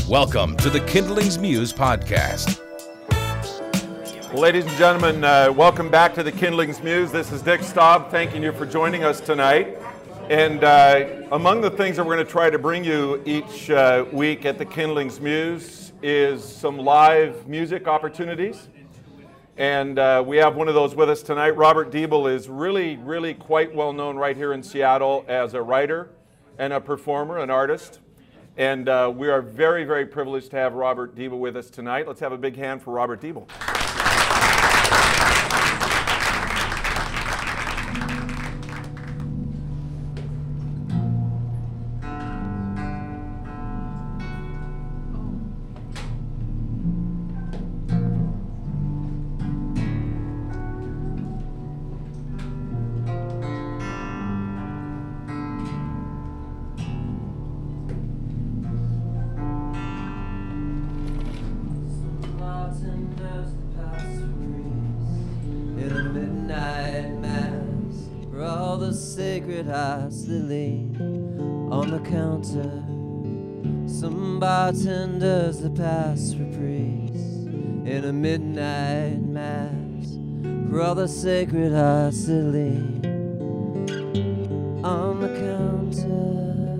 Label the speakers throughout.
Speaker 1: Welcome to the Kindlings Muse podcast.
Speaker 2: Ladies and gentlemen, welcome back to the Kindlings Muse. This is Dick Staub, thanking you for joining us tonight. And among the things that we're going to try to bring you each week at the Kindlings Muse is some live music opportunities. And we have one of those with us tonight. Robert Diebel is really quite well known right here in Seattle as a writer and a performer, an artist. And we are very privileged to have Robert Diebel with us tonight. Let's have a big hand for Robert Diebel.
Speaker 3: Hearts that lean on the counter, some bartenders that pass reprise in a midnight mass for all the sacred hearts that lean on the counter.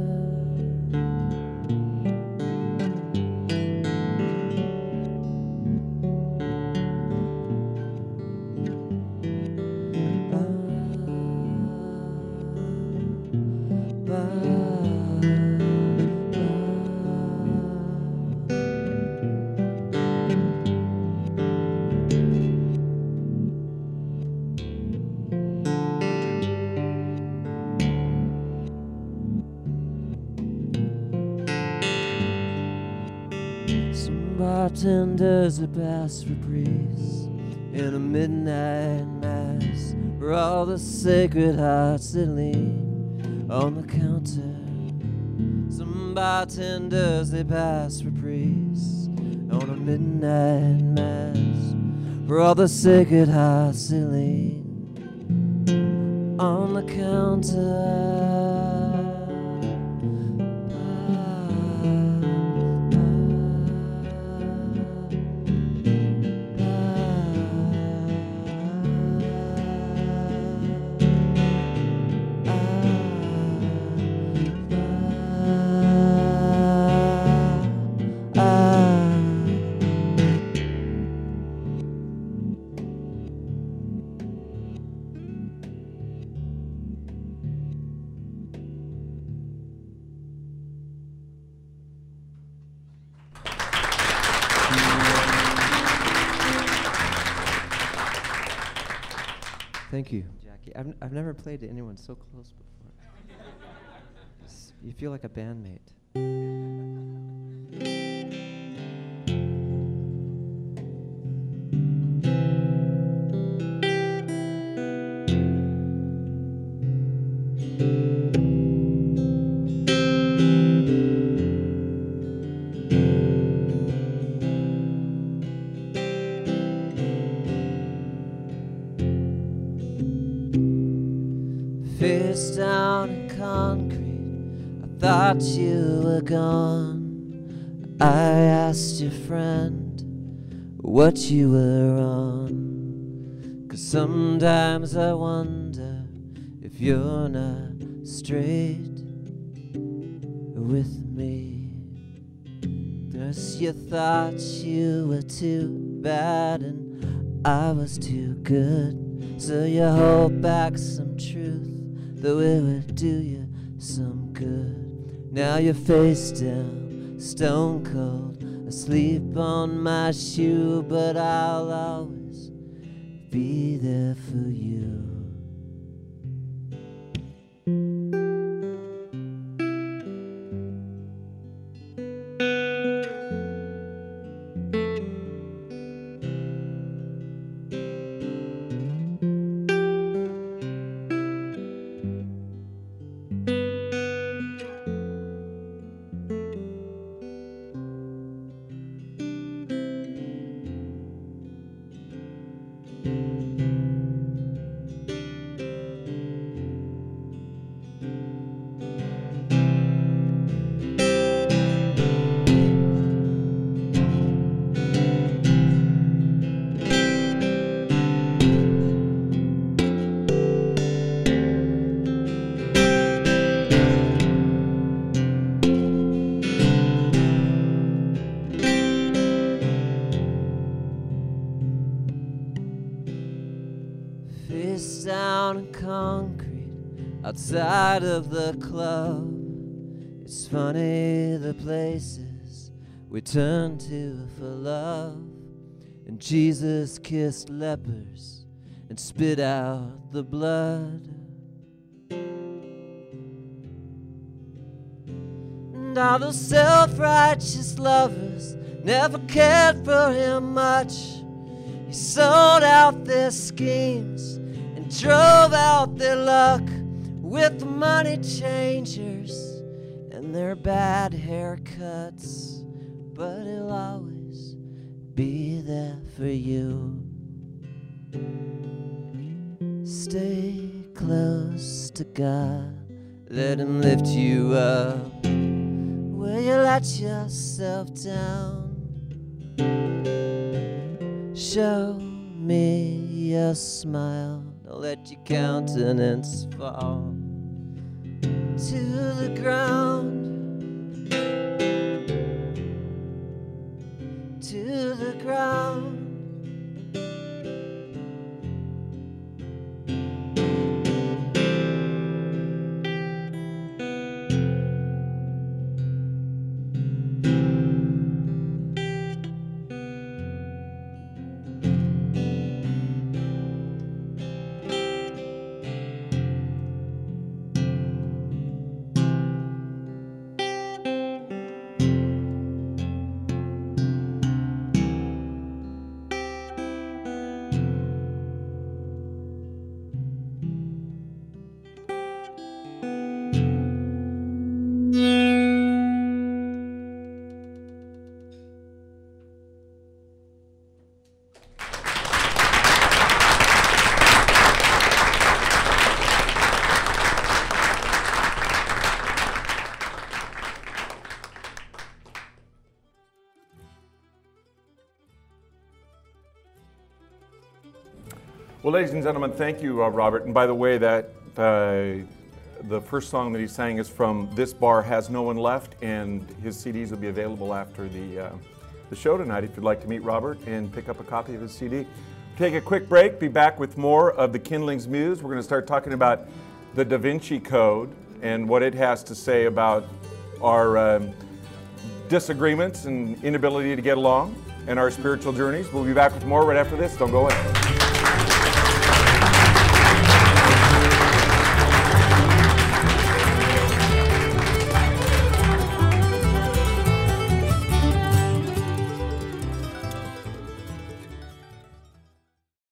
Speaker 3: Bartenders a bass reprise in a midnight mass for all the sacred hearts that lean on the counter. Some bartenders they pass reprise on a midnight mass for all the sacred hearts that lean on the counter. Thank you, Jackie. I've never played to anyone so close before. You feel like a bandmate. Face down in concrete, I thought you were gone. I asked your friend what you were on, 'cause sometimes I wonder if you're not straight with me. 'Cause you thought you were too bad and I was too good, so you hold back some truth, though it would do you some good. Now you're face down, stone cold, asleep on my shoe, but I'll always be there for you. concrete outside of the club. It's funny the places we turn to for love. And Jesus kissed lepers and spit out the blood. And all those self-righteous lovers never cared for him much. He sold out their schemes and drove out their luck with the money changers and their bad haircuts. But he'll always be there for you. Stay close to God, let him lift you up. Will you let yourself down? Show me your smile, don't let your countenance fall to the ground, to the ground.
Speaker 2: Well, ladies and gentlemen, thank you, Robert. And by the way, that the first song that he sang is from This Bar Has No One Left, and his CDs will be available after the show tonight if you'd like to meet Robert and pick up a copy of his CD. Take a quick break, be back with more of the Kindlings Muse. We're going to start talking about the Da Vinci Code and what it has to say about our disagreements and inability to get along and our spiritual journeys. We'll be back with more right after this. Don't go away.